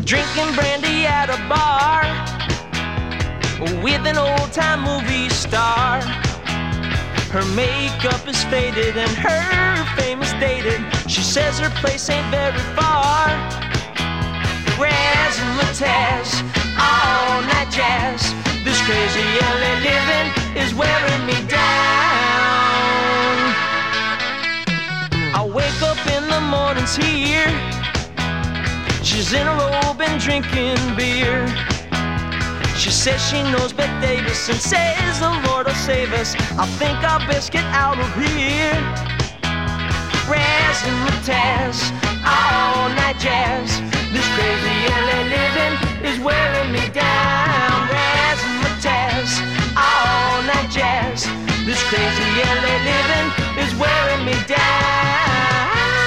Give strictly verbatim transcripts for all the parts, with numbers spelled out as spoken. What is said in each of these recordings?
drinking brandy at a bar with an old-time movie star. Her makeup is faded and her fame is dated. She says her place ain't very far. Razzmatazz, all night jazz. This crazy L A living is wearing me down. I wake up in the mornings here. She's in a robe and drinking beer. She says she knows Bette Davis and says the Lord will save us. I think I'll best get out of here. Razzmatazz, all night jazz. This crazy L A living is wearing me down. Razzmatazz, all night jazz. This crazy L A living is wearing me down.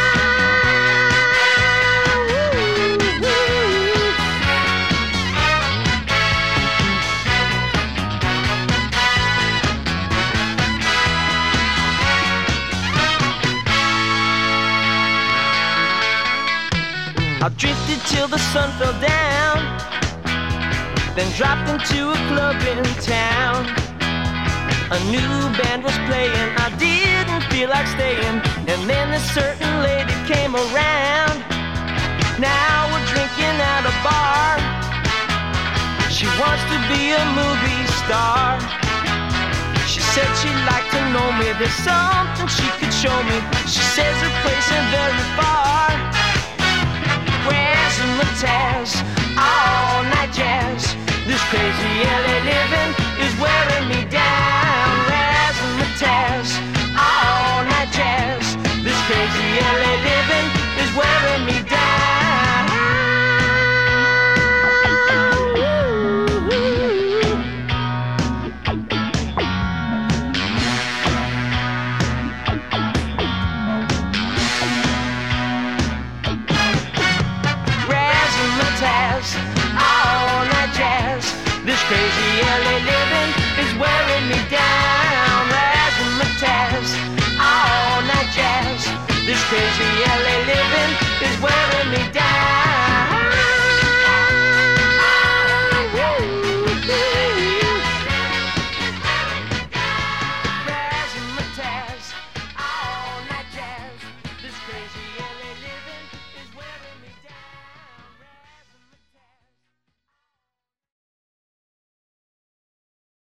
I drifted till the sun fell down, then dropped into a club in town. A new band was playing, I didn't feel like staying, and then a certain lady came around. Now we're drinking at a bar. She wants to be a movie star. She said she'd like to know me, there's something she could show me. She says her place ain't very far. Razzmatazz,